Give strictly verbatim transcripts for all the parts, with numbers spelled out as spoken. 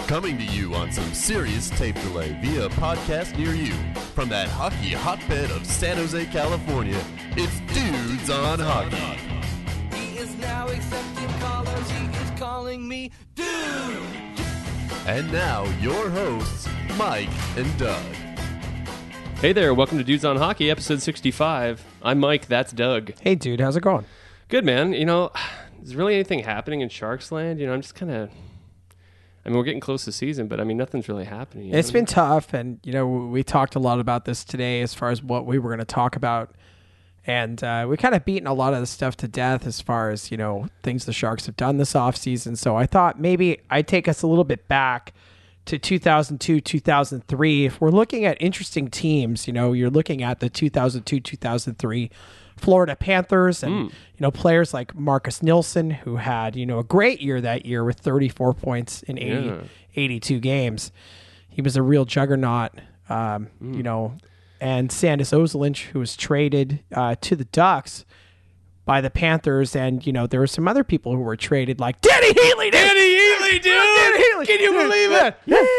Coming to you on some serious tape delay via a podcast near you. From that hockey hotbed of San Jose, California, it's Dudes on Hockey. He is now accepting callers, he is calling me Dude. And now, your hosts, Mike and Doug. Hey there, welcome to Dudes on Hockey, episode sixty-five. I'm Mike, that's Doug. Hey, dude, how's it going? Good, man. You know, is really anything happening in Sharks Land? You know, I'm just kind of... I mean, we're getting close to season, but I mean, nothing's really happening. It's know? been tough, and, you know, we talked a lot about this today as far as what we were going to talk about. And uh, we kind of beaten a lot of the stuff to death as far as, you know, things the Sharks have done this offseason. So I thought maybe I'd take us a little bit back to two thousand two, two thousand three. If we're looking at interesting teams, you know, you're looking at the two thousand two, two thousand three Florida Panthers and, mm. you know, players like Marcus Nilsson, who had, you know, a great year that year with thirty-four points in eighty, yeah. eighty-two games. He was a real juggernaut, um, mm. you know, and Sandis Ozolinsh, who was traded uh, to the Ducks by the Panthers. And, you know, there were some other people who were traded, like Danny Heatley. Danny Heatley, dude! Danny Heatley. Can you believe it?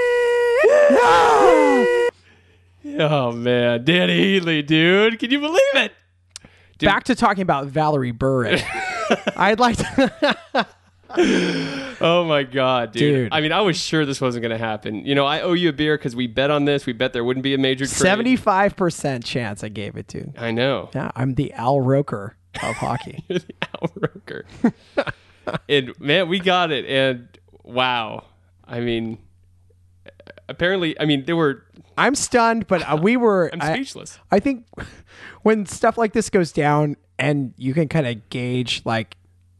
Yeah. Oh, man. Danny Heatley, dude. Can you believe it? Dude. Back to talking about Valerie Burrick. I'd like to... Oh, my God, dude. dude. I mean, I was sure this wasn't going to happen. You know, I owe you a beer because we bet on this. We bet there wouldn't be a major trade. seventy-five percent chance I gave it to. I know. Yeah, I'm the Al Roker of hockey. You're the Al Roker. And, man, we got it. And, wow. I mean, apparently, I mean, there were... I'm stunned, but uh, we were... I'm speechless. I, I think when stuff like this goes down and you can kind of gauge, like,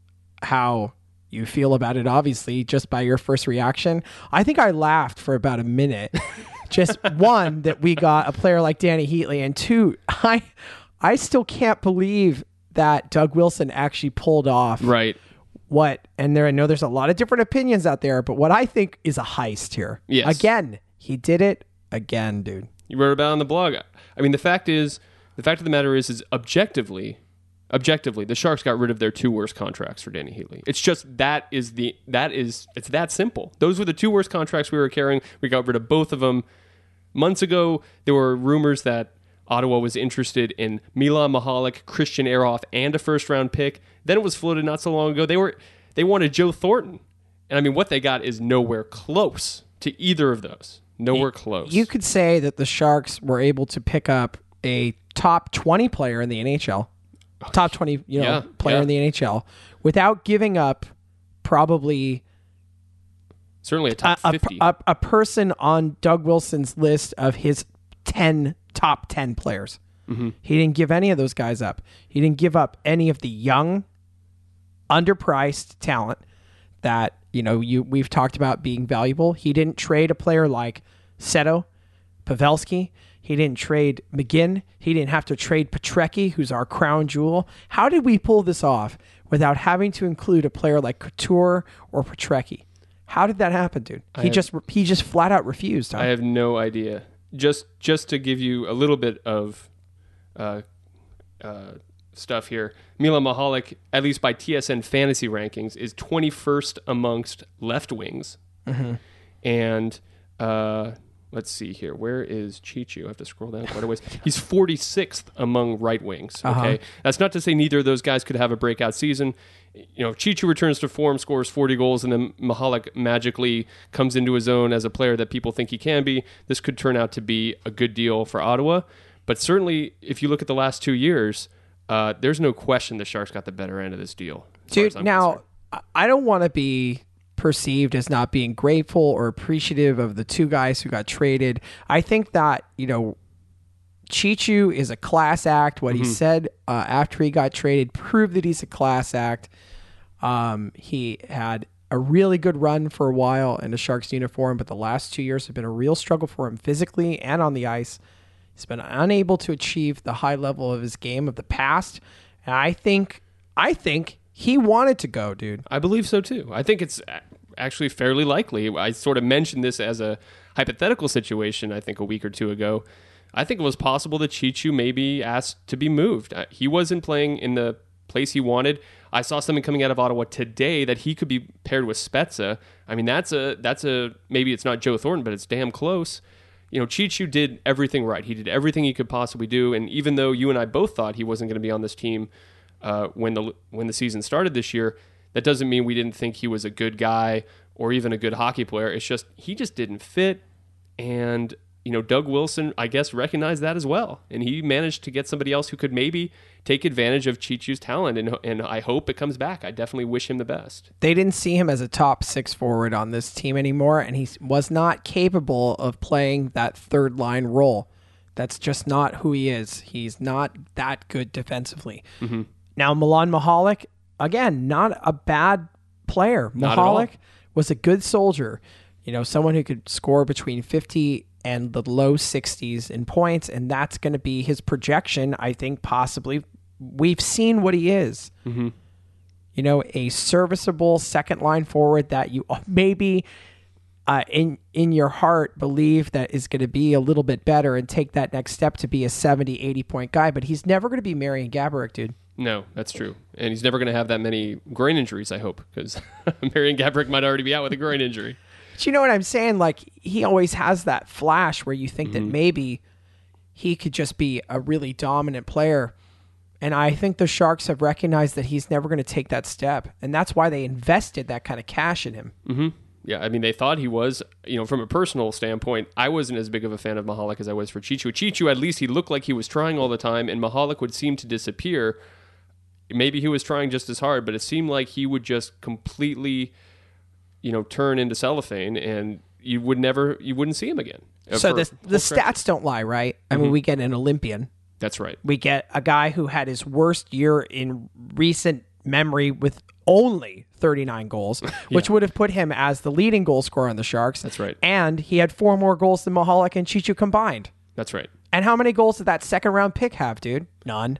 how you feel about it, obviously, just by your first reaction, I think I laughed for about a minute. Just, one, that we got a player like Danny Heatley, and two, I, I still can't believe that Doug Wilson actually pulled off... Right. What, and there, I know there's a lot of different opinions out there, but what I think is a heist here. Yes. Again, he did it again, dude. You wrote about it on the blog. I mean, the fact is, the fact of the matter is, is objectively, objectively, the Sharks got rid of their two worst contracts for Danny Heatley. It's just that is the, that is, it's that simple. Those were the two worst contracts we were carrying. We got rid of both of them. Months ago, there were rumors that Ottawa was interested in Milan Michalek, Christian Ehrhoff, and a first-round pick. Then it was floated not so long ago. They were they wanted Joe Thornton. And, I mean, what they got is nowhere close to either of those. Nowhere close. You could say that the Sharks were able to pick up a top twenty player in the N H L, top twenty you know yeah, player yeah. in the N H L, without giving up probably... Certainly a top a, fifty. A, a, a person on Doug Wilson's list of his ten top ten players. Mm-hmm. He didn't give any of those guys up. He didn't give up any of the young, underpriced talent that, you know, you we've talked about being valuable. He didn't trade a player like Seto, Pavelski. He didn't trade McGinn. He didn't have to trade Petrecki, who's our crown jewel. How did we pull this off without having to include a player like Couture or Petrecki? How did that happen, dude? He have, just he just flat out refused. Huh? I have no idea. Just just to give you a little bit of uh, uh, stuff here, Milan Michalek, at least by T S N fantasy rankings, is twenty-first amongst left wings. Mm-hmm. And uh, let's see here. Where is Chichu? I have to scroll down quite a ways. He's forty-sixth among right wings. Okay, Uh-huh. That's not to say neither of those guys could have a breakout season. You know, Chichu returns to form, scores forty goals, and then Michalek magically comes into his own as a player that people think he can be. This could turn out to be a good deal for Ottawa. But certainly, if you look at the last two years, uh, there's no question the Sharks got the better end of this deal. Dude, now, concerned. I don't want to be perceived as not being grateful or appreciative of the two guys who got traded. I think that, you know, Chichu is a class act. What mm-hmm. he said uh, after he got traded proved that he's a class act. Um, he had a really good run for a while in a Sharks uniform, but the last two years have been a real struggle for him physically and on the ice. He's been unable to achieve the high level of his game of the past. And I think, I think he wanted to go, dude. I believe so too. I think it's actually fairly likely. I sort of mentioned this as a hypothetical situation, I think a week or two ago. I think it was possible that Chichu maybe asked to be moved. He wasn't playing in the place he wanted. I saw something coming out of Ottawa today that he could be paired with Spezza. I mean, that's a that's a maybe it's not Joe Thornton, but it's damn close. You know, Chichu did everything right. He did everything he could possibly do, and even though you and I both thought he wasn't going to be on this team uh, when the when the season started this year, that doesn't mean we didn't think he was a good guy or even a good hockey player. It's just he just didn't fit, and you know, Doug Wilson, I guess, recognized that as well, and he managed to get somebody else who could maybe take advantage of Chichu's talent, and and I hope it comes back. I definitely wish him the best. They didn't see him as a top six forward on this team anymore, and he was not capable of playing that third line role. That's just not who he is. He's not that good defensively. Mm-hmm. Now, Milan Michalek, again, not a bad player. Not at all. Michalek was a good soldier, you know, someone who could score between fifty and the low sixties in points, and that's going to be his projection, I think, possibly. We've seen what he is. Mm-hmm. You know, a serviceable second-line forward that you maybe uh, in in your heart believe that is going to be a little bit better and take that next step to be a seventy, eighty-point guy, but he's never going to be Marian Gaborik, dude. No, that's true. And he's never going to have that many groin injuries, I hope, because Marian Gaborik might already be out with a groin injury. But you know what I'm saying? Like, he always has that flash where you think mm-hmm. that maybe he could just be a really dominant player. And I think the Sharks have recognized that he's never going to take that step. And that's why they invested that kind of cash in him. Mm-hmm. Yeah, I mean, they thought he was, you know, from a personal standpoint, I wasn't as big of a fan of Michalek as I was for Chichu. Chichu, at least he looked like he was trying all the time, and Michalek would seem to disappear. Maybe he was trying just as hard, but it seemed like he would just completely, you know, turn into cellophane, and you would never, you wouldn't see him again. So the the stats don't lie, right? I mm-hmm. mean, we get an Olympian. That's right. We get a guy who had his worst year in recent memory with only thirty-nine goals, yeah. which would have put him as the leading goal scorer on the Sharks. That's right. And he had four more goals than Michalek and Chichu combined. That's right. And how many goals did that second round pick have, dude? None.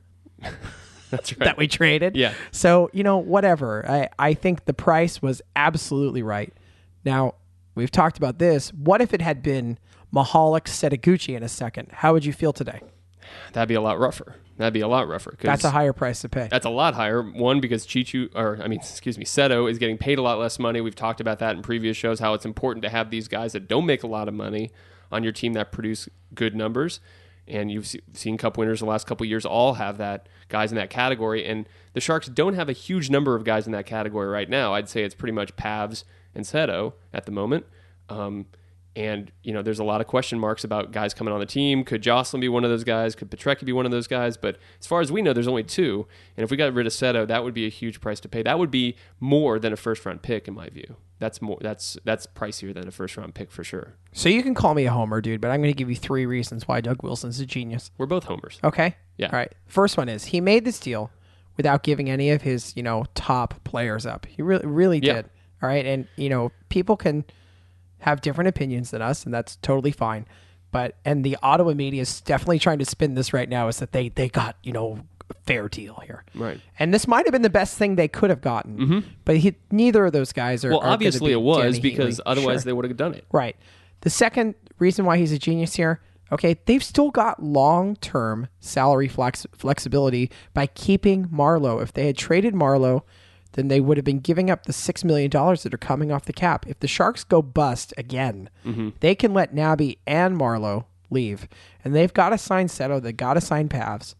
That's right. That we traded. Yeah. So, you know, whatever. I, I think the price was absolutely right. Now, we've talked about this. What if it had been Michalek, Setaguchi in a second? How would you feel today? That'd be a lot rougher. That'd be a lot rougher. That's a higher price to pay. That's a lot higher. One, because Chichu, or I mean, excuse me, Seto is getting paid a lot less money. We've talked about that in previous shows, how it's important to have these guys that don't make a lot of money on your team that produce good numbers. And you've seen Cup winners the last couple of years all have that, guys in that category. And the Sharks don't have a huge number of guys in that category right now. I'd say it's pretty much Pavs and Seto at the moment. Um, and, you know, there's a lot of question marks about guys coming on the team. Could Jocelyn be one of those guys? Could Petrecki be one of those guys? But as far as we know, there's only two. And if we got rid of Seto, that would be a huge price to pay. That would be more than a first-round pick, in my view. That's more. That's that's pricier than a first-round pick for sure. So you can call me a homer, dude, but I'm going to give you three reasons why Doug Wilson's a genius. We're both homers. Okay? Yeah. All right. First one is he made this deal without giving any of his, you know, top players up. He really, really Yeah. did. All right? And, you know, people can have different opinions than us, and that's totally fine. But, and the Ottawa media is definitely trying to spin this right now is that they, they got, you know, a fair deal here. Right. And this might have been the best thing they could have gotten. Mm-hmm. But he, neither of those guys are. Well, are obviously be it was Danny because Heatley. otherwise Sure. they would have done it. Right. The second reason why he's a genius here, okay, they've still got long-term salary flex- flexibility by keeping Marleau. If they had traded Marleau, then they would have been giving up the six million dollars that are coming off the cap. If the Sharks go bust again, mm-hmm. they can let Naby and Marleau leave. And they've got to sign Seto. They've got to sign Pavs.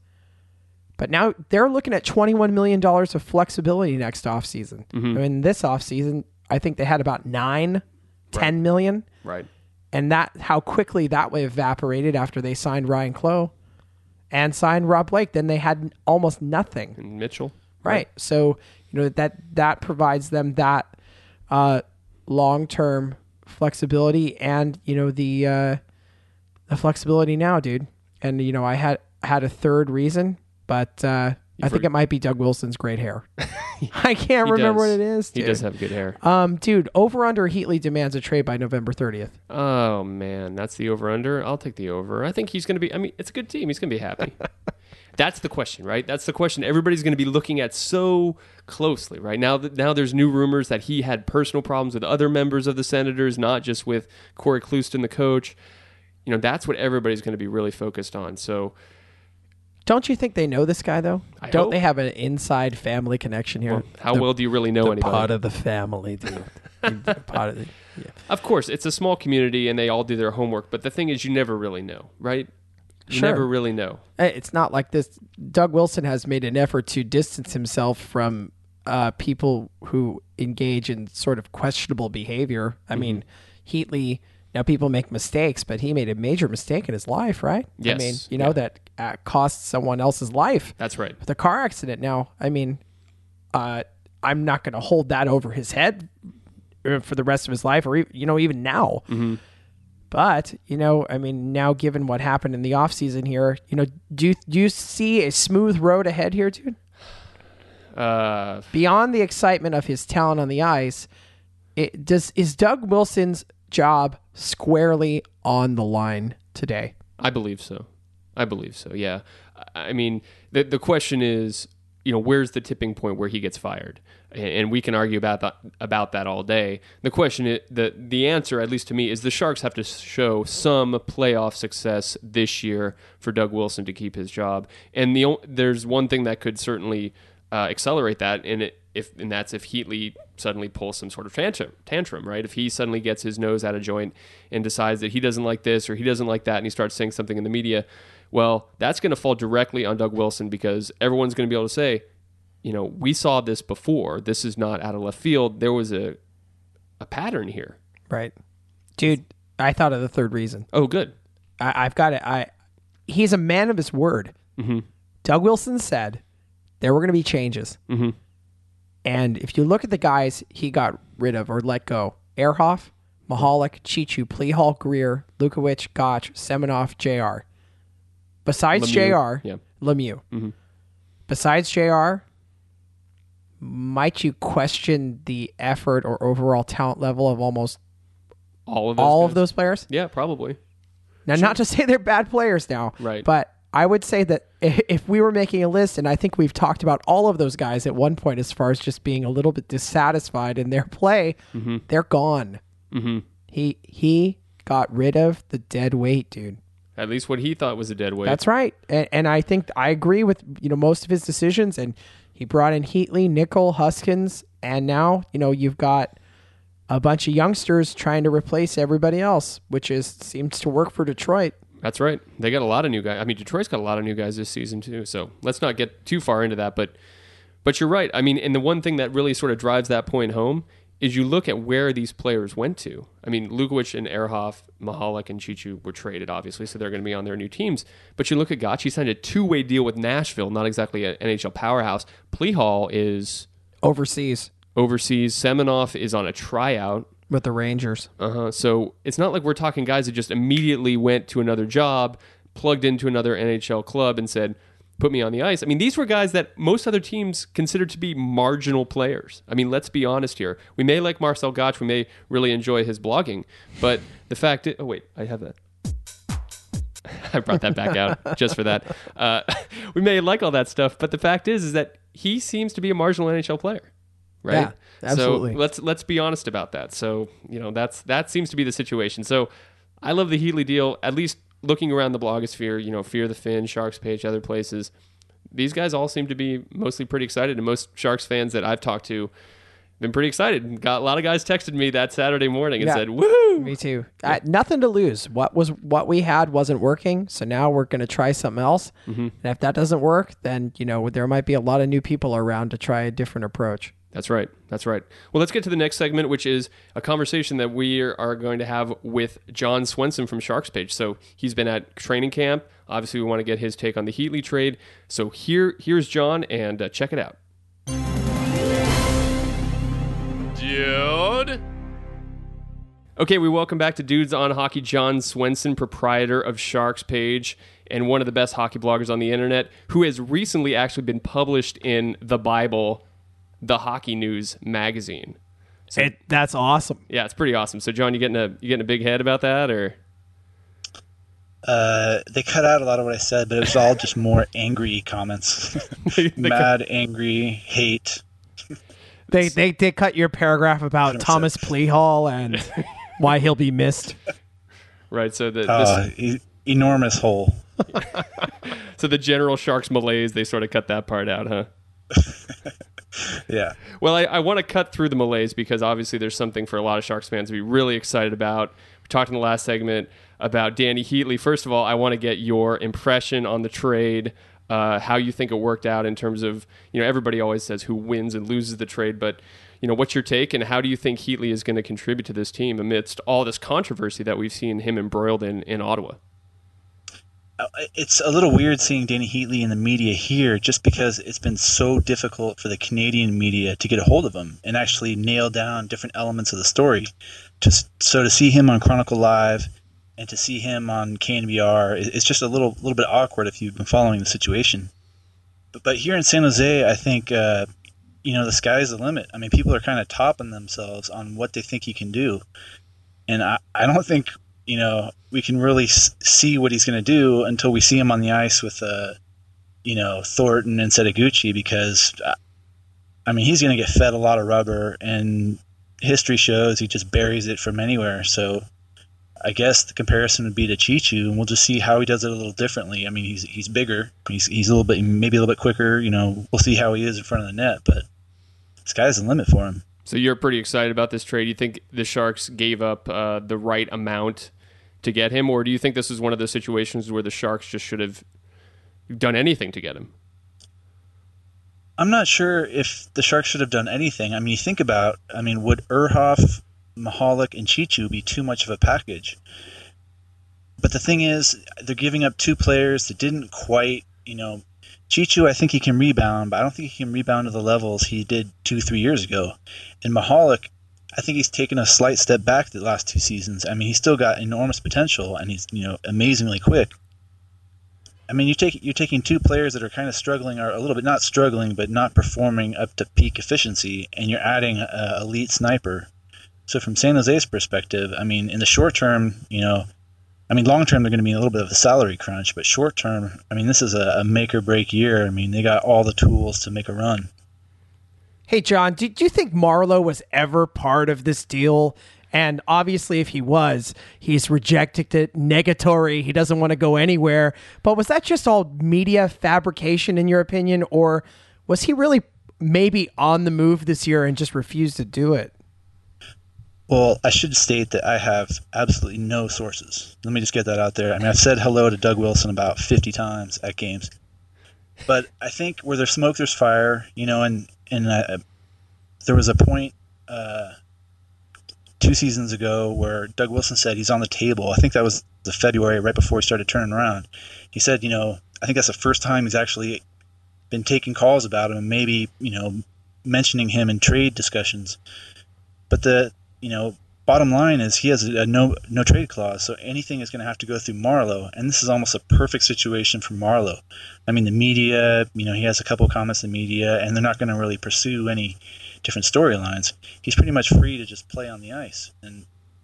But now they're looking at twenty-one million dollars of flexibility next offseason. Mm-hmm. I mean, this offseason, I think they had about nine, right. ten million. Right. And that how quickly that way evaporated after they signed Ryan Clough and signed Rob Blake. Then they had almost nothing. And Mitchell. Right. right. So, you know, that that provides them that uh, long-term flexibility and, you know, the uh, the flexibility now, dude. And, you know, I had had a third reason, but uh, I think it might be Doug Wilson's great hair. I can't He remember does. what it is, dude. He does have good hair. Um, dude, over-under Heatley demands a trade by November thirtieth. Oh, man. That's the over-under. I'll take the over. I think he's going to be... I mean, it's a good team. He's going to be happy. That's the question, right? That's the question everybody's going to be looking at so closely, right? Now that now there's new rumors that he had personal problems with other members of the Senators, not just with Corey Clouston, the coach. You know, that's what everybody's going to be really focused on. So... don't you think they know this guy though? I don't hope. they have an inside family connection here? Well, how The- well do you really know the anybody? part of the family, dude. The part of the, yeah. Of course, it's a small community and they all do their homework. But the thing is, you never really know, right? You Sure. never really know. Hey, It's not like this. Doug Wilson has made an effort to distance himself from uh, people who engage in sort of questionable behavior. I Mm-hmm. mean, Heatley. Now people make mistakes, but he made a major mistake in his life, right? I Yes. mean, you know Yeah. that uh, cost someone else's life. That's right. With a car accident. Now, I mean, uh, I'm not going to hold that over his head uh, for the rest of his life, or e- you know, even now. Mm-hmm. But you know, I mean, now given what happened in the off season here, you know, do you, do you see a smooth road ahead here, dude? Uh, Beyond the excitement of his talent on the ice, it does is Doug Wilson's job squarely on the line today? I believe so. I believe so. Yeah. I I mean, the the question is, you know, where's the tipping point where he gets fired? And, and we can argue about that about that all day. The question is, the the answer, at least to me, is the Sharks have to show some playoff success this year for Doug Wilson to keep his job. And the o- there's one thing that could certainly uh, accelerate that, and it if and that's if Heatley suddenly pulls some sort of tantrum, tantrum, right? If he suddenly gets his nose out of joint and decides that he doesn't like this or he doesn't like that, and he starts saying something in the media, well, that's going to fall directly on Doug Wilson because everyone's going to be able to say, you know, we saw this before. This is not out of left field. There was a a pattern here. Right, dude. I thought of the third reason. Oh, good. I, I've got it. I he's a man of his word. Mm-hmm. Doug Wilson said there were going to be changes. Mm-hmm. And if you look at the guys he got rid of or let go, Ehrhoff, Mahalik, Chichu, Plehal, Greer, Lukowicz, Gotch, Semenoff, J R. Besides Lemieux. J R, Yeah. Lemieux. Mm-hmm. Besides J R, might you question the effort or overall talent level of almost All of those all guys? of those players? Yeah, probably. Now, not to say they're bad players now, Right. but I would say that i- if we were making a list, and I think we've talked about all of those guys at one point as far as just being a little bit dissatisfied in their play, Mm-hmm. they're gone. Mm-hmm. He he got rid of the dead weight, dude. At least what he thought was a dead weight. That's right, and, and I think I agree with you know most of his decisions. And he brought in Heatley, Nickel, Huskins, and now you know you've got a bunch of youngsters trying to replace everybody else, which is seems to work for Detroit. That's right. They got a lot of new guys. I mean, Detroit's got a lot of new guys this season too. So let's not get too far into that. But but you're right. I mean, and the one thing that really sort of drives that point home is you look at where these players went to. I mean, Lukowicz and Ehrhoff, Mahalik and Chichu were traded, obviously, so they're going to be on their new teams. But you look at Gotch, he signed a two-way deal with Nashville, not exactly an N H L powerhouse. Plehal is Overseas overseas. Semenoff is on a tryout. with the Rangers. Uh-huh. So it's not like we're talking guys that just immediately went to another job, plugged into another N H L club and said, put me on the ice. I mean, these were guys that most other teams considered to be marginal players. I mean, let's be honest here. We may like Marcel Gotch. We may really enjoy his blogging. But the fact is... Oh, wait. I have that. I brought that back out just for that. Uh, we may like all that stuff, but the fact is is that he seems to be a marginal N H L player. Right? Yeah, absolutely. So let's let's be honest about that. So, you know, that's that seems to be the situation. So I love the Heatley deal, at least looking around the blogosphere, you know, Fear the Fin, Sharks page, other places. These guys all seem to be mostly pretty excited, and most Sharks fans that I've talked to have been pretty excited. Got a lot of guys texted me that Saturday morning and Yeah. said, "Woohoo!" Me too. Uh, nothing to lose. What was what we had wasn't working, so now we're going to try something else. Mm-hmm. And if that doesn't work, then you know there might be a lot of new people around to try a different approach. That's right. That's right. Well, let's get to the next segment, which is a conversation that we are going to have with John Swenson from Sharks Page. So he's been at training camp. Obviously, we want to get his take on the Heatley trade. So here, here's John, and uh, check it out. Dude. Okay, we welcome back to Dudes on Hockey John Swenson, proprietor of Sharks Page and one of the best hockey bloggers on the internet, who has recently actually been published in The Bible, the Hockey News magazine. So, It, that's awesome. yeah, it's pretty awesome. So, John, you getting a you getting a big head about that, or? Uh, they cut out a lot of what I said, but it was all just more angry comments. They- they Mad, angry, hate. They they they cut your paragraph about one hundred percent. Thomas Plehal and why he'll be missed. Right. So the Uh, this, he, enormous hole. So the general Sharks malaise, they sort of cut that part out, huh? Yeah. Well, I, I want to cut through the malaise because obviously there's something for a lot of Sharks fans to be really excited about. We talked in the last segment about Danny Heatley. First of all, I want to get your impression on the trade, uh, how you think it worked out in terms of, you know, everybody always says who wins and loses the trade, but, you know, what's your take and how do you think Heatley is going to contribute to this team amidst all this controversy that we've seen him embroiled in in Ottawa? It's a little weird seeing Danny Heatley in the media here just because it's been so difficult for the Canadian media to get a hold of him and actually nail down different elements of the story. Just so to see him on Chronicle Live and to see him on K N B R, it's just a little little bit awkward if you've been following the situation. But, but here in San Jose, I think, uh, you know, the sky's the limit. I mean, people are kind of topping themselves on what they think he can do. And I, I don't think, you know, we can really s- see what he's going to do until we see him on the ice with, uh, you know, Thornton and Setaguchi because, uh, I mean, he's going to get fed a lot of rubber, and history shows he just buries it from anywhere. So I guess the comparison would be to Chichu, and we'll just see how he does it a little differently. I mean, he's he's bigger. He's he's a little bit, maybe a little bit quicker. You know, we'll see how he is in front of the net, but the sky's the limit for him. So you're pretty excited about this trade. You think the Sharks gave up uh, the right amount to get him, or do you think this is one of those situations where the Sharks just should have done anything to get him? I'm not sure if the Sharks should have done anything. I mean, you think about, I mean, would Urhoff, Mahalik, and Chichu be too much of a package? But the thing is, they're giving up two players that didn't quite, you know, Chichu, I think he can rebound, but I don't think he can rebound to the levels he did two, three years ago. And Mahalik, I think he's taken a slight step back the last two seasons. I mean, he's still got enormous potential, and he's, you know, amazingly quick. I mean, you take you're taking two players that are kind of struggling, or a little bit not struggling, but not performing up to peak efficiency, and you're adding an elite sniper. So from San Jose's perspective, I mean, in the short term, you know, I mean, long term they're going to be a little bit of a salary crunch, but short term, I mean, this is a, a make or break year. I mean, they got all the tools to make a run. Hey, John, do, do you think Marleau was ever part of this deal? And obviously, if he was, he's rejected it, negatory. He doesn't want to go anywhere. But was that just all media fabrication, in your opinion? Or was he really maybe on the move this year and just refused to do it? Well, I should state that I have absolutely no sources. Let me just get that out there. I mean, I've said hello to Doug Wilson about fifty times at games. But I think where there's smoke, there's fire, you know, and, and uh, there was a point uh, two seasons ago where Doug Wilson said he's on the table. I think that was the February right before he started turning around. He said, you know, I think that's the first time he's actually been taking calls about him and maybe, you know, mentioning him in trade discussions. But the, you know, bottom line is he has a no no trade clause, so anything is going to have to go through Marleau, and this is almost a perfect situation for Marleau. I mean, the media, you know, he has a couple of comments in the media, and they're not going to really pursue any different storylines. He's pretty much free to just play on the ice, and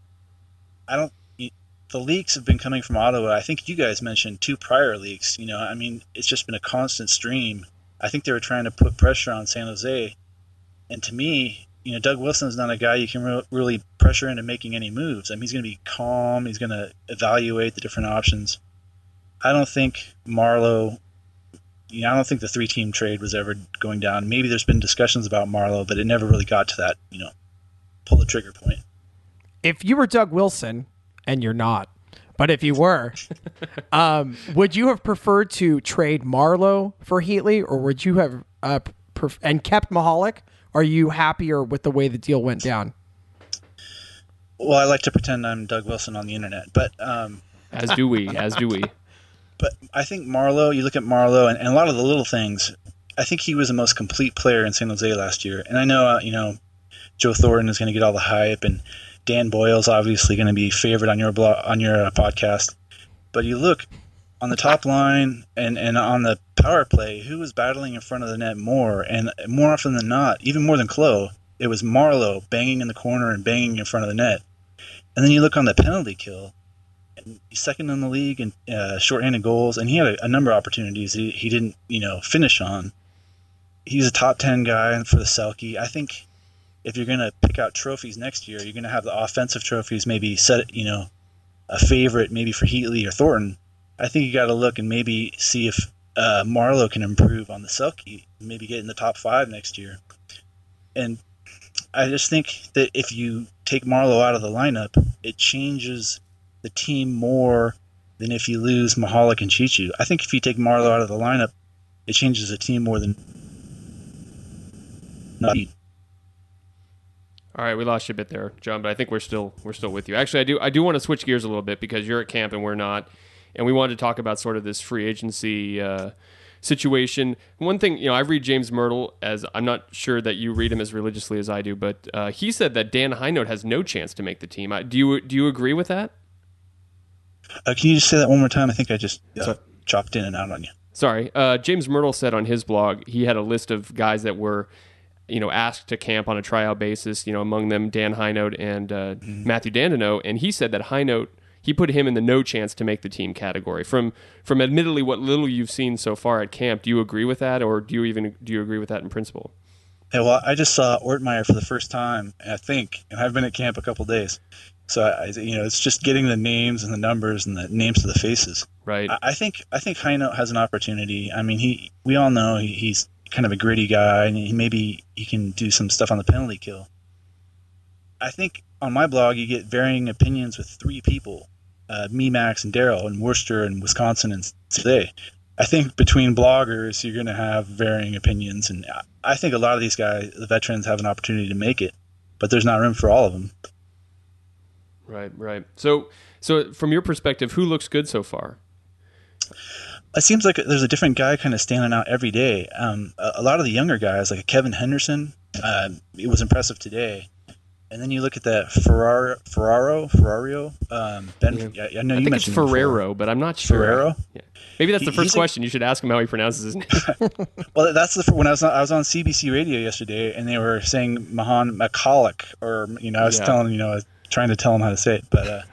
I don't. The leaks have been coming from Ottawa. I think you guys mentioned two prior leaks. You know, I mean, it's just been a constant stream. I think they were trying to put pressure on San Jose, and to me, you know, Doug Wilson's not a guy you can re- really pressure into making any moves. I mean, he's going to be calm. He's going to evaluate the different options. I don't think Marleau, you know, I don't think the three-team trade was ever going down. Maybe there's been discussions about Marleau, but it never really got to that, you know, pull the trigger point. If you were Doug Wilson, and you're not, but if you were, um, would you have preferred to trade Marleau for Heatley, or would you have uh, pref- and kept Mahalik? Are you happier with the way the deal went down? Well, I like to pretend I'm Doug Wilson on the internet, but um, as do we, as do we. But I think Marleau, you look at Marleau and, and a lot of the little things, I think he was the most complete player in San Jose last year. And I know, uh, you know, Joe Thornton is going to get all the hype, and Dan Boyle's obviously going to be favored on your blog, on your uh, podcast. But you look on the top line and, and on the power play, who was battling in front of the net more? And more often than not, even more than Clough, it was Marleau banging in the corner and banging in front of the net. And then you look on the penalty kill, and he's second in the league in uh, shorthanded goals, and he had a, a number of opportunities he, he didn't, you know, finish on. He's a top ten guy for the Selke. I think if you're going to pick out trophies next year, you're going to have the offensive trophies maybe set, you know, a favorite maybe for Heatley or Thornton. I think you got to look and maybe see if uh, Marlowe can improve on the Selke, maybe get in the top five next year. And I just think that if you take Marlowe out of the lineup, it changes the team more than if you lose Mahalik and Chichu. I think if you take Marlowe out of the lineup, it changes the team more than not. All right, we lost you a bit there, John, but I think we're still we're still with you. Actually, I do I do want to switch gears a little bit because you're at camp and we're not, and we wanted to talk about sort of this free agency uh, situation. One thing, you know, I read James Myrtle as I'm not sure that you read him as religiously as I do, but uh, he said that Dan Hinote has no chance to make the team. I, do you do you agree with that? Uh, can you just say that one more time? I think I just uh, So- chopped in and out on you. Sorry, uh, James Myrtle said on his blog he had a list of guys that were, you know, asked to camp on a tryout basis. You know, among them Dan Hinote and uh, mm-hmm. Matthew Dandino, and he said that Hinote, he put him in the no chance to make the team category. From from admittedly what little you've seen so far at camp, do you agree with that, or do you even do you agree with that in principle? Yeah, well, I just saw Ortmeyer for the first time, I think, and I've been at camp a couple days. So I, you know, it's just getting the names and the numbers and the names to the faces. Right. I, I think I think Hinote has an opportunity. I mean, he we all know he, he's kind of a gritty guy, and he, maybe he can do some stuff on the penalty kill. I think on my blog you get varying opinions with three people, uh, me, Max, and Daryl in Worcester and Wisconsin and today. I think between bloggers you're going to have varying opinions, and I think a lot of these guys, the veterans, have an opportunity to make it, but there's not room for all of them. Right, right. So, so from your perspective, who looks good so far? It seems like there's a different guy kind of standing out every day. Um, a, a lot of the younger guys, like Kevin Henderson, uh, it was impressive today. And then you look at that Ferraro, Ferraro, Ferrario. Um, Ben, yeah. I, I know I you think it's mentioned him Ferrero, before. but I'm not sure. Ferrero? Yeah. Maybe that's the He- first he's a- question. You should ask him how he pronounces his name. Well, that's the when I was on, I was on C B C Radio yesterday, and they were saying Mahan McCulloch, or you know, I was Yeah. telling you know, I was trying to tell them how to say it, but uh,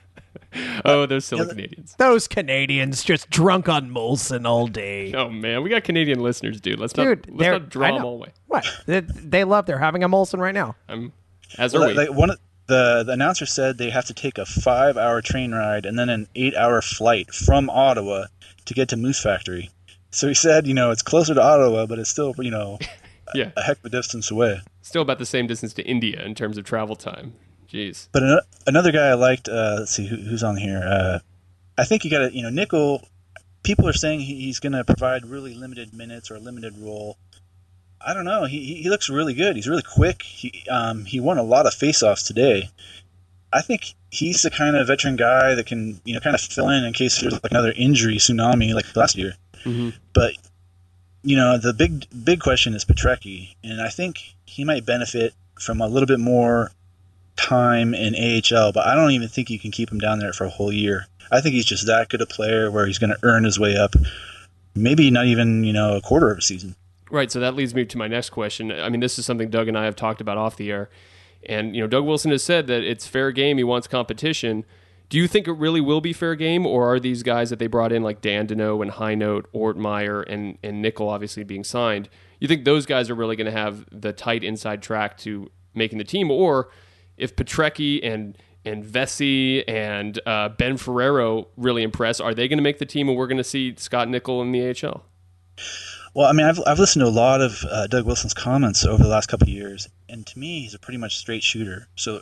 Oh, those silly Yeah, Canadians. Those Canadians just drunk on Molson all day. Oh man, we got Canadian listeners, dude. Let's Dude, not they're- let's not draw I them know. all away. What? They, they love. They're having a Molson right now. I'm as are well, we. like one of- the the announcer said they have to take a five hour train ride and then an eight hour flight from Ottawa to get to Moose Factory. So he said, you know, it's closer to Ottawa, but it's still, you know, yeah, a heck of a distance away. still about the same distance to India in terms of travel time. Jeez. But an- another guy I liked, uh, let's see who, who's on here. Uh, I think you got to, you know, Nickel. People are saying he, he's going to provide really limited minutes or a limited role. I don't know. He he looks really good. He's really quick. He um he won a lot of faceoffs today. I think he's the kind of veteran guy that can, you know, kind of fill in in case there's like another injury tsunami like last year. Mm-hmm. But you know, the big big question is Petrecki, and I think he might benefit from a little bit more time in A H L. But I don't even think you can keep him down there for a whole year. I think he's just that good a player where he's going to earn his way up. Maybe not even, you know, a quarter of a season. Right, so that leads me to my next question. I mean, this is something Doug and I have talked about off the air. And, you know, Doug Wilson has said that it's fair game. He wants competition. Do you think it really will be fair game, or are these guys that they brought in, like Dandino and Hinote, Ortmeyer, and, and Nickel obviously being signed, you think those guys are really going to have the tight inside track to making the team? Or if Petrecki and and Vesey and uh, Ben Ferrero really impress, are they going to make the team and we're going to see Scott Nickel in the A H L? Well, I mean, I've I've listened to a lot of uh, Doug Wilson's comments over the last couple of years, and to me, he's a pretty much straight shooter. So,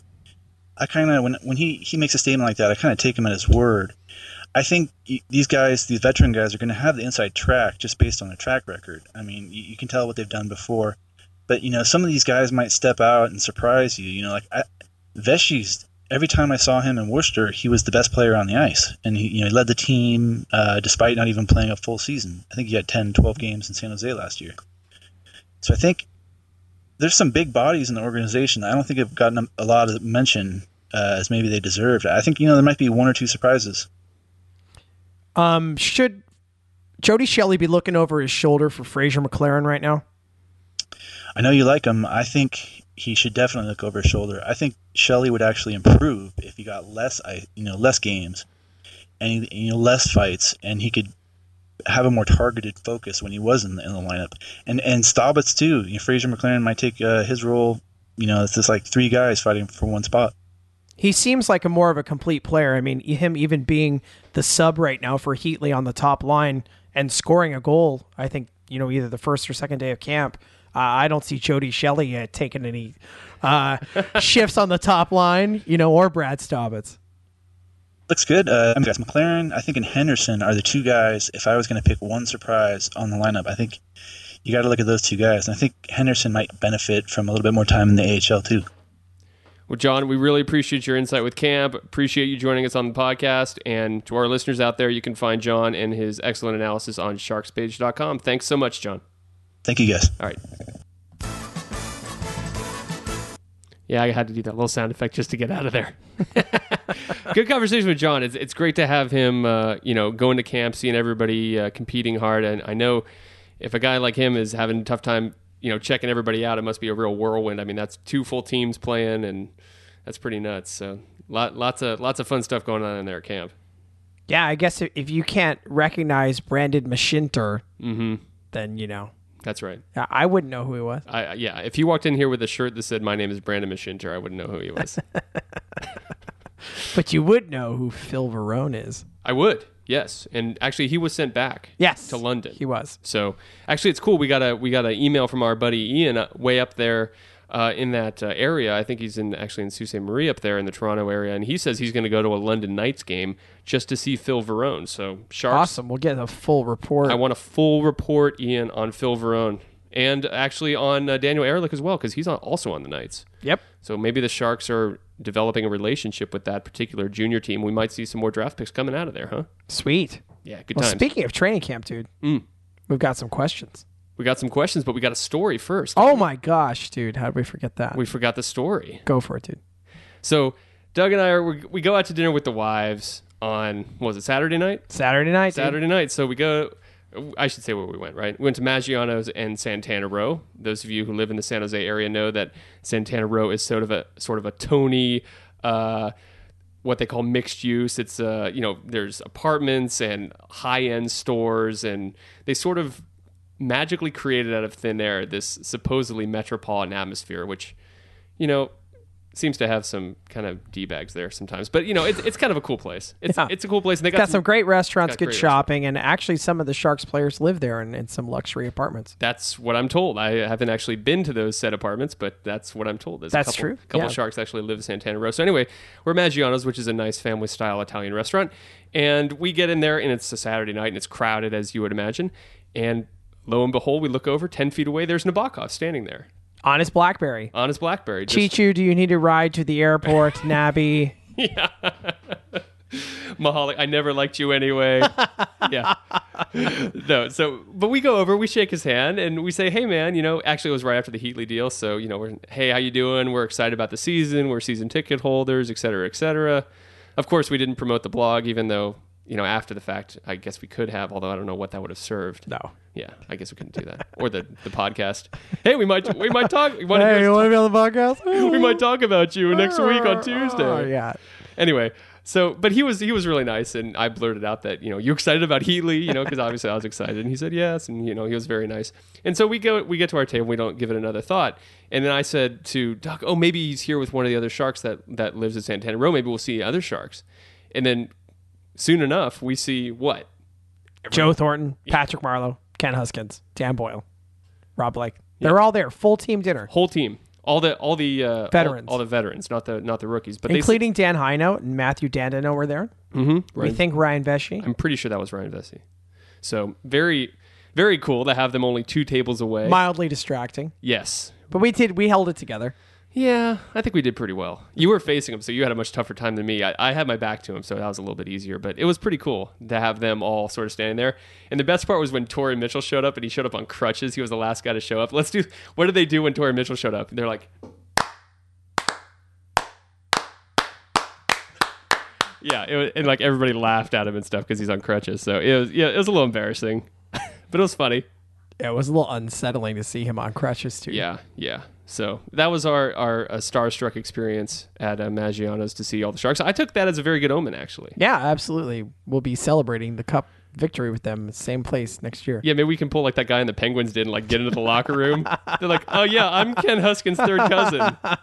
I kind of when when he, he makes a statement like that, I kind of take him at his word. I think these guys, these veteran guys, are going to have the inside track just based on their track record. I mean, you, you can tell what they've done before, but you know, some of these guys might step out and surprise you. You know, like I, Vesey's. Every time I saw him in Worcester, he was the best player on the ice, and he, you know, he led the team uh, despite not even playing a full season. I think he had ten, twelve games in San Jose last year. So I think there's some big bodies in the organization. I don't think have gotten a lot of mention uh, as maybe they deserved. I think, you know, there might be one or two surprises. Um, should Jody Shelley be looking over his shoulder for Fraser McLaren right now? I know you like him. I think he should definitely look over his shoulder. I think Shelley would actually improve if he got less, you know, less games and you know less fights, and he could have a more targeted focus when he was in the, in the lineup. And and Staubitz too. You know, Fraser McLaren might take uh, his role. You know, it's just like three guys fighting for one spot. He seems like a more of a complete player. I mean, him even being the sub right now for Heatley on the top line and scoring a goal, I think, you know, either the first or second day of camp. Uh, I don't see Jody Shelley uh, taking any uh, shifts on the top line, you know, or Brad Staubitz. Looks good. Uh, I mean, guys, McLaren, I think, and Henderson are the two guys. If I was going to pick one surprise on the lineup, I think you got to look at those two guys. And I think Henderson might benefit from a little bit more time in the A H L too. Well, John, we really appreciate your insight with camp. Appreciate you joining us on the podcast. And to our listeners out there, you can find John and his excellent analysis on sharks page dot com. Thanks so much, John. Thank you, guys. All right. Yeah, I had to do that little sound effect just to get out of there. Good conversation with John. It's it's great to have him, uh, you know, going to camp, seeing everybody uh, competing hard. And I know if a guy like him is having a tough time, you know, checking everybody out, it must be a real whirlwind. I mean, that's two full teams playing, and that's pretty nuts. So, lot, lots of lots of fun stuff going on in there at camp. Yeah, I guess if you can't recognize Brandon Mashinter, Mm-hmm. then, you know, That's right. I wouldn't know who he was. I yeah. If he walked in here with a shirt that said "My name is Brandon Mashinter," I wouldn't know who he was. But you would know who Phil Verone is. I would. Yes, and actually, he was sent back. Yes, to London. He was. So actually, it's cool. We got a we got an email from our buddy Ian uh, way up there uh, in that uh, area. I think he's in actually in Sault Ste. Marie up there in the Toronto area, and he says he's going to go to a London Knights game just to see Phil Verone. So Sharks. Awesome. We'll get a full report. I want a full report, Ian, on Phil Verone, and actually on uh, Daniel Ehrlich as well, because he's on, also on the Knights. Yep. So maybe the Sharks are developing a relationship with that particular junior team. We might see some more draft picks coming out of there, huh? Sweet. Yeah, good Well, times. speaking of training camp, dude, Mm. we've got some questions. We got some questions, but we got a story first. Oh my gosh, dude. How did we forget that? We forgot the story. Go for it, dude. So Doug and I are we, we go out to dinner with the wives on what was it Saturday night? Saturday night, dude. Saturday night. So we go. I should say where we went, right? We went to Maggiano's and Santana Row. Those of you who live in the San Jose area know that Santana Row is sort of a sort of a Tony, uh, what they call mixed use. It's uh, you know, there's apartments and high end stores, and they sort of magically created out of thin air this supposedly metropolitan atmosphere, which, you know, seems to have some kind of D-bags there sometimes. But, you know, it's, it's kind of a cool place. It's Yeah. it's a cool place. And they Got, got, some great restaurants, got good great shopping, and actually some of the Sharks players live there in, in some luxury apartments. That's what I'm told. I haven't actually been to those said apartments, but that's what I'm told. There's That's a couple, true. couple Yeah. of Sharks actually live in Santana Row. So anyway, we're at Maggiano's, which is a nice family-style Italian restaurant. And we get in there, and it's a Saturday night, and it's crowded, as you would imagine. And lo and behold, we look over, ten feet away, there's Nabokov standing there On his BlackBerry. on his BlackBerry. just- Chichu, do you need a ride to the airport? Nabby. Yeah. Mahalik, I never liked you anyway. Yeah. No, so, but we go over, we shake his hand, and we say, hey, man, you know, actually, it was right after the Heatley deal. So, you know, we're, hey, how you doing? We're excited about the season. We're season ticket holders, et cetera, et cetera. Of course, we didn't promote the blog, even though, you know, after the fact, I guess we could have, although I don't know what that would have served. No. Yeah, I guess we couldn't do that. Or the, the podcast. Hey, we might we might talk. We, wanna Hey, you guys- want to be on the podcast? we might talk about you next week on Tuesday. Oh, yeah. Anyway, so but he was he was really nice, and I blurted out that, you know, you excited about Heatley, you know, because obviously I was excited, and he said yes, and, you know, he was very nice. And so we go we get to our table, we don't give it another thought, and then I said to Doc, oh, maybe he's here with one of the other Sharks that that lives in Santana Row. Maybe we'll see other Sharks. And then soon enough, we see what? Joe Thornton, Patrick Marlowe, Ken Huskins, Dan Boyle, Rob Blake. They're all there. Full team dinner. Whole team, all the all the uh, Veterans. all, all the veterans, not the not the rookies, but Including Dan Hino and Matthew Dandino were there. they. Mm-hmm, We think Ryan Vesey. I'm pretty sure that was Ryan Vesey. So very, very cool to have them only two tables away. Mildly distracting. Yes. But we did. We held it together. Yeah, I think we did pretty well. You were facing him, so you had a much tougher time than me. I, I had my back to him, so that was a little bit easier. But it was pretty cool to have them all sort of standing there. And the best part was when Torrey Mitchell showed up, and he showed up on crutches. He was the last guy to show up. Let's do. What did they do when Torrey Mitchell showed up? They're like, yeah, it was, and like everybody laughed at him and stuff because he's on crutches. So it was, yeah, it was a little embarrassing, but it was funny. Yeah, it was a little unsettling to see him on crutches too. Yeah, yeah. So that was our our uh, starstruck experience at uh, Maggiano's to see all the Sharks. I took that as a very good omen, actually. Yeah, absolutely. We'll be celebrating the cup victory with them, same place next year. Yeah, maybe we can pull like that guy in the Penguins did and like get into the locker room. They're like, oh yeah, I'm Ken Huskins' third cousin.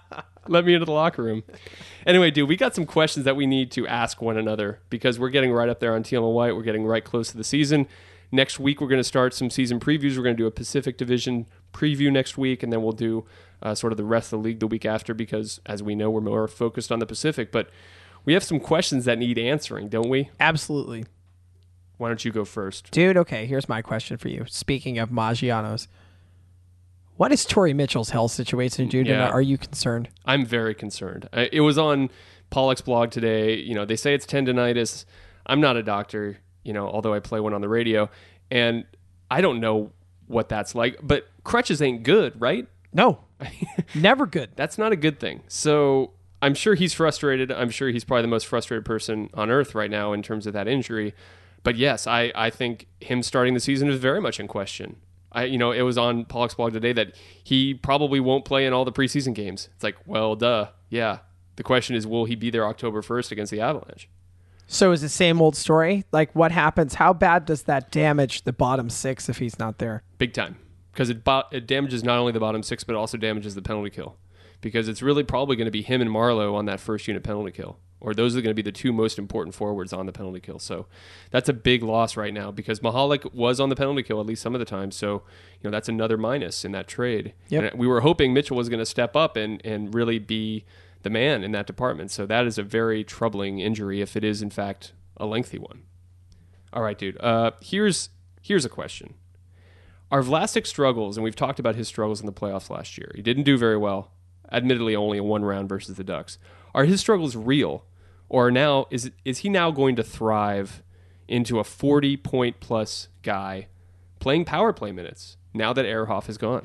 Let me into the locker room. Anyway, dude, we got some questions that we need to ask one another because we're getting right up there on teal and white. We're getting right close to the season. Next week, we're going to start some season previews. We're going to do a Pacific Division preview next week, and then we'll do uh, sort of the rest of the league the week after because, as we know, we're more focused on the Pacific. But we have some questions that need answering, don't we? Absolutely. Why don't you go first? Dude, okay, here's my question for you. Speaking of Maggianos, what is Torrey Mitchell's health situation, dude? Yeah. And are you concerned? I'm very concerned. I, it was on Pollock's blog today. You know, they say it's tendonitis. I'm not a doctor, you know, although I play one on the radio, and I don't know what that's like. But crutches ain't good, right? No, never good. That's not a good thing. So I'm sure he's frustrated. I'm sure he's probably the most frustrated person on earth right now in terms of that injury. But yes, I, I think him starting the season is very much in question. I, you know, it was on Pollock's blog today that he probably won't play in all the preseason games. It's like, well, duh. Yeah. The question is, will he be there October first against the Avalanche? So is the same old story? Like, what happens? How bad does that damage the bottom six if he's not there? Big time. Because it, bo- it damages not only the bottom six, but also damages the penalty kill. Because it's really probably going to be him and Marleau on that first unit penalty kill. Or those are going to be the two most important forwards on the penalty kill. So that's a big loss right now because Mahalik was on the penalty kill at least some of the time. So, you know, that's another minus in that trade. Yep. And we were hoping Mitchell was going to step up and, and really be the man in that department. So that is a very troubling injury if it is, in fact, a lengthy one. All right, dude. Uh, here's here's a question. Are Vlasic struggles, and we've talked about his struggles in the playoffs last year. He didn't do very well, admittedly only in one round versus the Ducks. Are his struggles real? Or now is is he now going to thrive into a forty-point-plus guy playing power play minutes now that Ehrhoff is gone?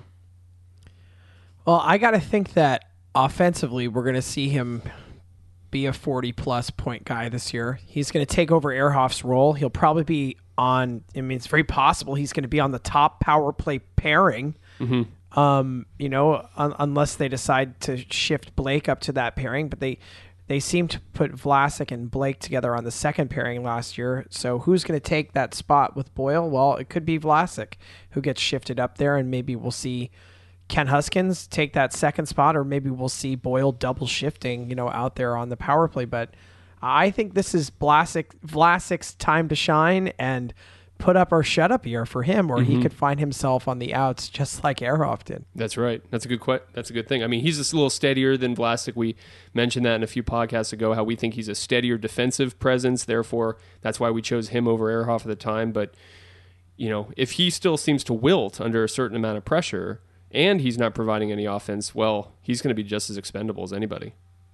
Well, I got to think that offensively, we're going to see him be a forty-plus point guy this year. He's going to take over Ehrhoff's role. He'll probably be on, I mean, it's very possible he's going to be on the top power play pairing, mm-hmm. um, you know, un- unless they decide to shift Blake up to that pairing. But they, they seem to put Vlasic and Blake together on the second pairing last year. So who's going to take that spot with Boyle? Well, it could be Vlasic who gets shifted up there, and maybe we'll see Ken Huskins take that second spot, or maybe we'll see Boyle double shifting, you know, out there on the power play. But I think this is Vlasic, Vlasic's time to shine and put up or shut up year for him, where mm-hmm. he could find himself on the outs just like Ehrhoff did. That's right. That's a good que- That's a good thing. I mean, he's a little steadier than Vlasic. We mentioned that in a few podcasts ago, how we think he's a steadier defensive presence. Therefore, that's why we chose him over Ehrhoff at the time. But, you know, if he still seems to wilt under a certain amount of pressure, and he's not providing any offense, well, he's going to be just as expendable as anybody.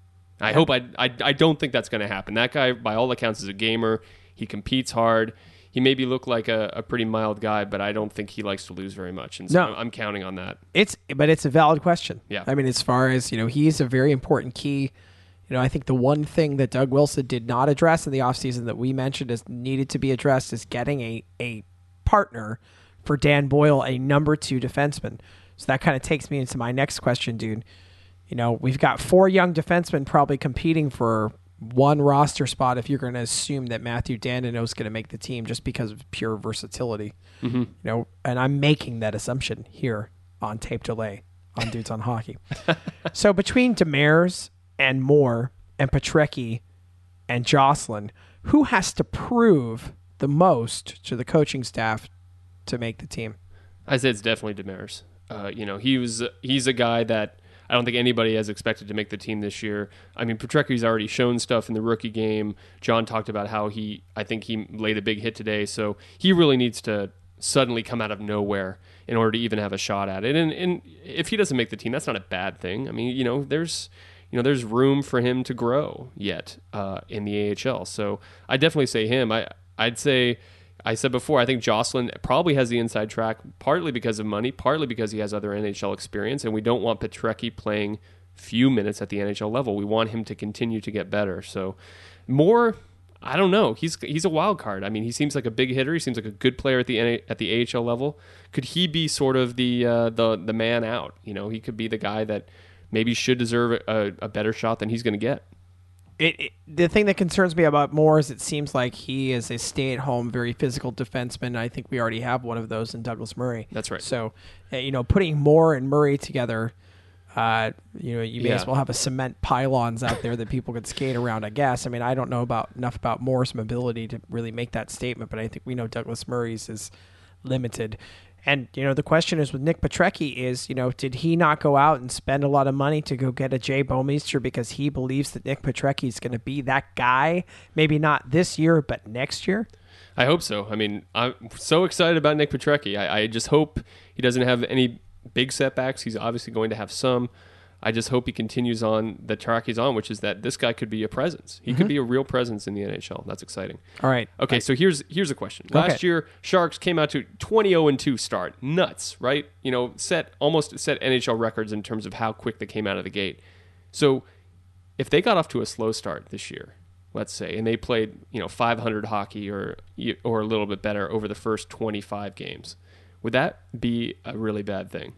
I yeah. hope I, I I don't think that's going to happen. That guy, by all accounts, is a gamer. He competes hard. He maybe look like a, a pretty mild guy, but I don't think he likes to lose very much. And so no. I'm counting on that. It's but it's a valid question. Yeah. I mean, as far as, you know, he's a very important key. You know, I think the one thing that Doug Wilson did not address in the offseason that we mentioned as needed to be addressed is getting a, a partner for Dan Boyle, a number two defenseman. So that kind of takes me into my next question, dude. You know, we've got four young defensemen probably competing for one roster spot if you're going to assume that Matthew Dandino is going to make the team just because of pure versatility. Mm-hmm. You know, and I'm making that assumption here on Tape Delay on Dudes on Hockey. So between Demers and Moore and Petrecki and Jocelyn, who has to prove the most to the coaching staff to make the team? I say it's definitely Demers. Uh, you know, he was he's a guy that I don't think anybody has expected to make the team this year. I mean, Petrecki's already shown stuff in the rookie game. John talked about how he, I think he laid a big hit today. So he really needs to suddenly come out of nowhere in order to even have a shot at it. And, and if he doesn't make the team, that's not a bad thing. I mean, you know, there's, you know, there's room for him to grow yet uh, in the A H L. So I definitely say him. I, I'd say, I said before, I think Jocelyn probably has the inside track, partly because of money, partly because he has other N H L experience, and we don't want Petrecki playing few minutes at the N H L level. We want him to continue to get better. So Moore, I don't know. He's he's a wild card. I mean, he seems like a big hitter. He seems like a good player at the at the A H L level. Could he be sort of the uh, the the man out? You know, he could be the guy that maybe should deserve a, a better shot than he's going to get. It, it, the thing that concerns me about Moore is it seems like he is a stay-at-home, very physical defenseman. I think we already have one of those in Douglas Murray. That's right. So, uh, you know, putting Moore and Murray together, Uh, you know, you may Yeah. as well have a cement pylons out there that people could skate around, I guess. I mean, I don't know about enough about Moore's mobility to really make that statement, but I think we know Douglas Murray's is limited. And, you know, the question is with Nick Petrecki is, you know, did he not go out and spend a lot of money to go get a Jay Bouwmeester because he believes that Nick Petrecki is going to be that guy? Maybe not this year, but next year? I hope so. I mean, I'm so excited about Nick Petrecki. I, I just hope he doesn't have any big setbacks. He's obviously going to have some. I just hope he continues on the track he's on, which is that this guy could be a presence. He mm-hmm. could be a real presence in the N H L. That's exciting. All right. Okay, so here's here's a question. Last okay. year, Sharks came out to twenty oh and two start. Nuts, right? You know, set almost set N H L records in terms of how quick they came out of the gate. So if they got off to a slow start this year, let's say, and they played, you know, five hundred hockey or or a little bit better over the first twenty-five games, would that be a really bad thing?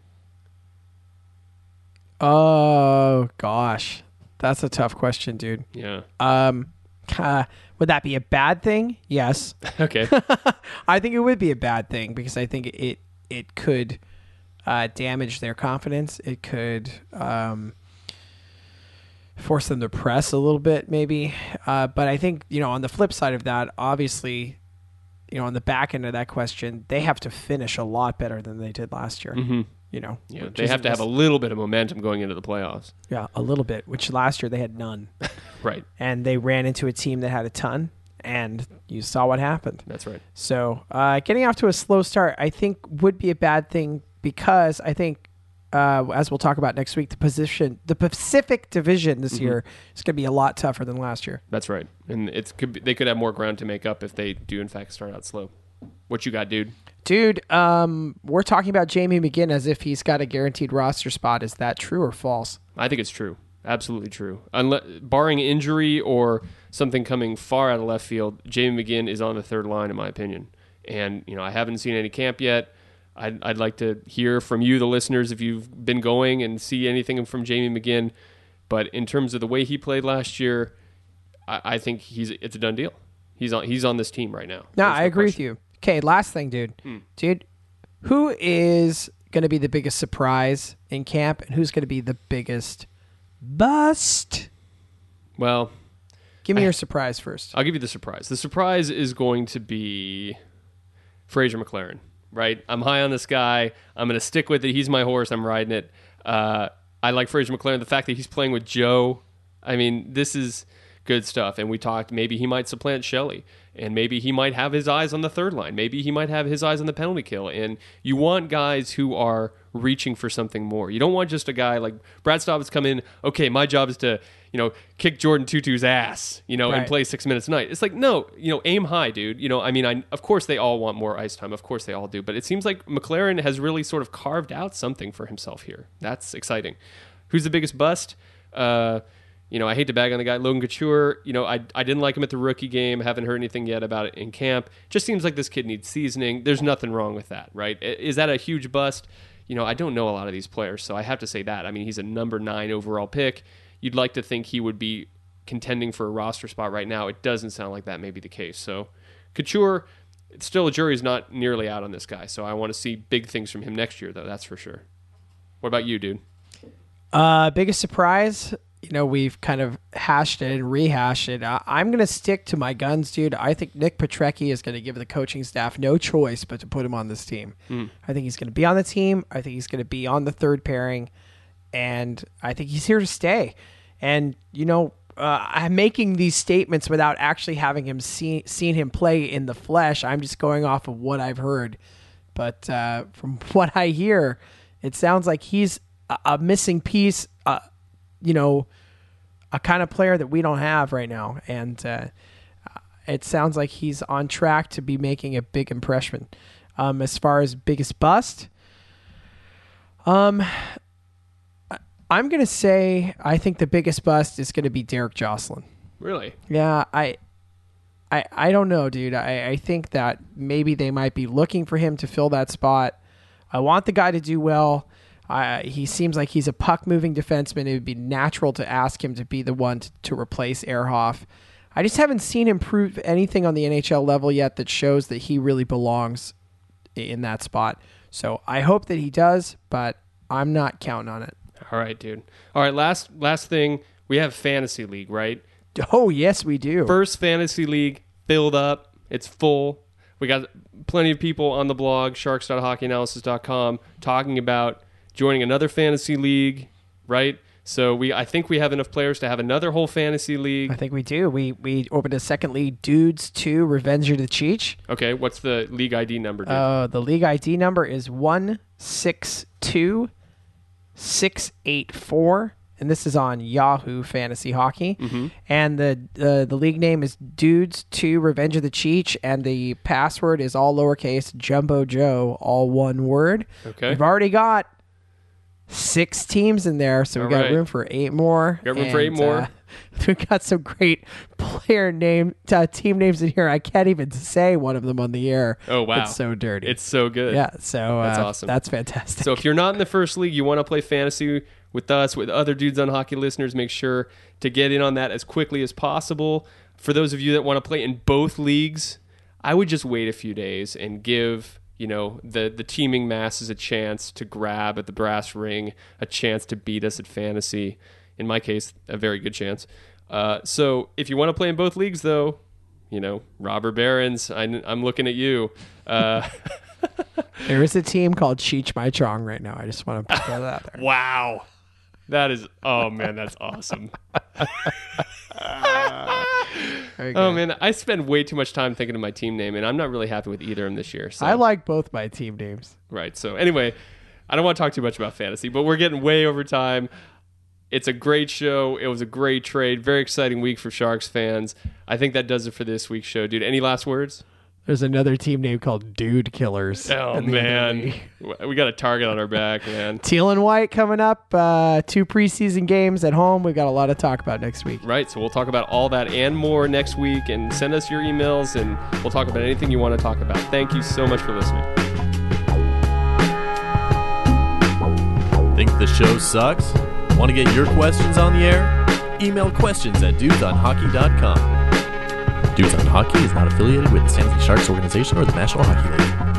Oh, gosh. That's a tough question, dude. Yeah. Um, uh, would that be a bad thing? Yes. Okay. I think it would be a bad thing because I think it it could uh, damage their confidence. It could um, force them to press a little bit, maybe. Uh, but I think, you know, on the flip side of that, obviously, you know, on the back end of that question, they have to finish a lot better than they did last year. Mm-hmm. You know, yeah, they have to have a little bit of momentum going into the playoffs. Yeah, a little bit, which last year they had none. Right. And they ran into a team that had a ton, and you saw what happened. That's right. So uh, getting off to a slow start, I think, would be a bad thing because I think, uh, as we'll talk about next week, the position, the Pacific Division this mm-hmm. year is going to be a lot tougher than last year. That's right. And it's could be, they could have more ground to make up if they do, in fact, start out slow. What you got, dude? Dude, um, we're talking about Jamie McGinn as if he's got a guaranteed roster spot. Is that true or false? I think it's true. Absolutely true. Unless, barring injury or something coming far out of left field, Jamie McGinn is on the third line, in my opinion. And, you know, I haven't seen any camp yet. I'd, I'd like to hear from you, the listeners, if you've been going and see anything from Jamie McGinn. But in terms of the way he played last year, I, I think he's it's a done deal. He's on he's on this team right now. No, I agree question. with you. Okay, last thing, dude. Hmm. Dude, who is going to be the biggest surprise in camp, and who's going to be the biggest bust? Well, give me I, your surprise first. I'll give you the surprise. The surprise is going to be Fraser McLaren, right? I'm high on this guy. I'm going to stick with it. He's my horse. I'm riding it. Uh, I like Fraser McLaren. The fact that he's playing with Joe, I mean, this is good stuff. And we talked maybe he might supplant Shelley. And maybe he might have his eyes on the third line. Maybe he might have his eyes on the penalty kill. And you want guys who are reaching for something more. You don't want just a guy like Brad Stobbs come in, okay, my job is to, you know, kick Jordan Tutu's ass, you know, right. and play six minutes a night. It's like, no, you know, aim high, dude. You know, I mean, I, of course they all want more ice time. Of course they all do. But it seems like McLaren has really sort of carved out something for himself here. That's exciting. Who's the biggest bust? Uh... You know, I hate to bag on the guy, Logan Couture. You know, I I didn't like him at the rookie game. Haven't heard anything yet about it in camp. Just seems like this kid needs seasoning. There's nothing wrong with that, right? Is that a huge bust? You know, I don't know a lot of these players, so I have to say that. I mean, he's a number nine overall pick. You'd like to think he would be contending for a roster spot right now. It doesn't sound like that may be the case. So, Couture, it's still a jury's not nearly out on this guy. So I want to see big things from him next year, though. That's for sure. What about you, dude? Uh, biggest surprise? You know, we've kind of hashed it and rehashed it. Uh, I'm going to stick to my guns, dude. I think Nick Petrecki is going to give the coaching staff no choice but to put him on this team. Mm. I think he's going to be on the team. I think he's going to be on the third pairing. And I think he's here to stay. And, you know, uh, I'm making these statements without actually having him see, seen him play in the flesh. I'm just going off of what I've heard. But uh, from what I hear, it sounds like he's a, a missing piece, uh, you know, a kind of player that we don't have right now. And uh, it sounds like he's on track to be making a big impression. Um, as far as biggest bust, um, I'm going to say I think the biggest bust is going to be Derek Jocelyn. Really? Yeah, I I, I don't know, dude. I, I think that maybe they might be looking for him to fill that spot. I want the guy to do well. Uh, he seems like he's a puck-moving defenseman. It would be natural to ask him to be the one to, to replace Ehrhoff. I just haven't seen him prove anything on the N H L level yet that shows that he really belongs in that spot. So I hope that he does, but I'm not counting on it. All right, dude. All right, last last thing. We have Fantasy League, right? Oh, yes, we do. First Fantasy League filled up. It's full. We got plenty of people on the blog, sharks dot hockey analysis dot com, talking about joining another Fantasy League, right? So we, I think we have enough players to have another whole Fantasy League. I think we do. We we opened a second league, Dudes two, Revenge of the Cheech. Okay, what's the league I D number, dude? Uh, the league I D number is one six two six eight four, and this is on Yahoo Fantasy Hockey. Mm-hmm. And the uh, the league name is Dudes two, Revenge of the Cheech, and the password is all lowercase, Jumbo Joe, all one word. Okay. We've already got six teams in there, so we All got right. room for eight more. Got room for eight more. Uh, we've got some great player name, uh, team names in here. I can't even say one of them on the air. Oh, wow. It's so dirty. It's so good. yeah, so uh, That's awesome. That's fantastic. So if you're not in the first league, you want to play fantasy with us, with other Dudes on Hockey listeners, make sure to get in on that as quickly as possible. For those of you that want to play in both leagues, I would just wait a few days and give, you know, the, the teaming masses a chance to grab at the brass ring, a chance to beat us at fantasy. In my case, a very good chance. Uh, so if you want to play in both leagues, though, you know, Robert Barons, I, I'm looking at you. Uh, there is a team called Cheech My Chong right now. I just want to put that out there. Wow. That is, oh man, that's awesome. Very Oh good. man, I spend way too much time thinking of my team name, and I'm not really happy with either of them this year. So. I like both my team names. Right. So anyway, I don't want to talk too much about fantasy, but we're getting way over time. It's a great show. It was a great trade. Very exciting week for Sharks fans. I think that does it for this week's show, dude. Any last words? There's another team name called Dude Killers. Oh in the other man, league. we got a target on our back, man. Teal and White coming up. Uh, two preseason games at home. We've got a lot to talk about next week. Right, so we'll talk about all that and more next week, and send us your emails, and we'll talk about anything you want to talk about. Thank you so much for listening. Think the show sucks? Want to get your questions on the air? Email questions at dudes on hockey dot com. Dudes on Hockey is not affiliated with the San Jose Sharks organization or the National Hockey League.